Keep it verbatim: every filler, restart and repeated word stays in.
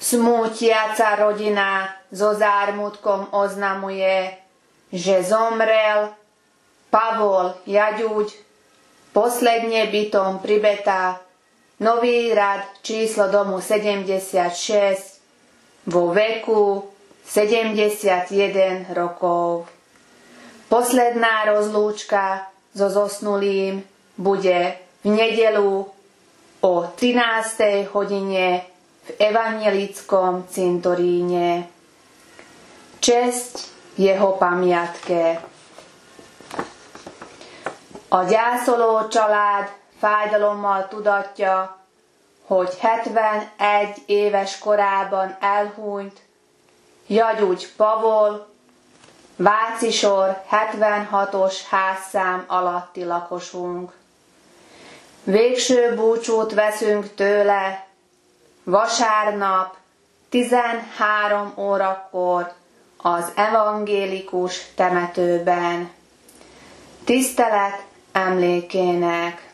Smútiaca rodina so zármutkom oznamuje, že zomrel Pavol Jaďuď, posledne bytom Pribeta, Nový rad číslo domu sedemdesiatšesť, vo veku sedemdesiatjeden rokov. Posledná rozlúčka so zosnulým bude v nedeľu o trinástej hodine v evanjelickom cintoríne. Česť jeho pamiatke. A gyászoló család fájdalommal tudatja, hogy hetvenegy éves korában elhunyt Jagyugy Pavol, Vácisor hetvenhatos házszám alatti lakosunk. Végső búcsút veszünk tőle vasárnap tizenhárom órakor az evangélikus temetőben. Tisztelet emlékének.